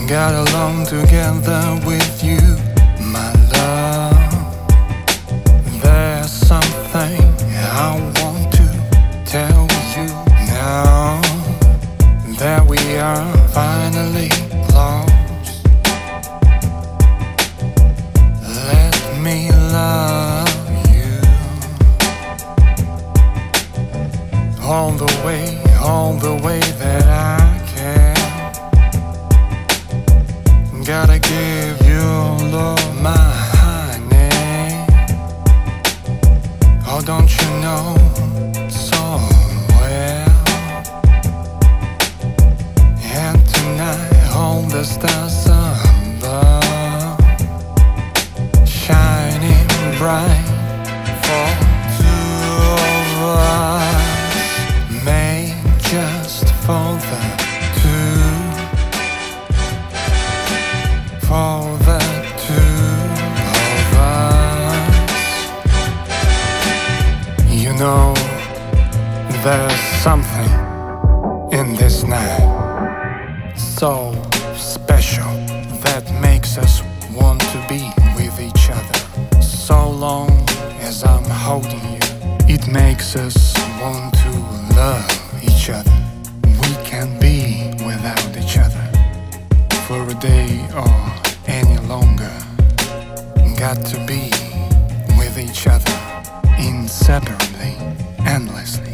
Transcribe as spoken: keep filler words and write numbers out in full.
got along together with you, my love. There's something I want to tell you now that we are finally close. Let me love you all the way, all the way that I can. Gotta give you all of my honey. Oh, don't you know so well? And tonight all the stars above shining bright for two of us, made just for the two. For the two of us. You know, there's something in this night so special that makes us want to be with each other. So long as I'm holding you, it makes us want to love each other. We can't be without each other for a day or any longer. Got to be with each other inseparably, endlessly.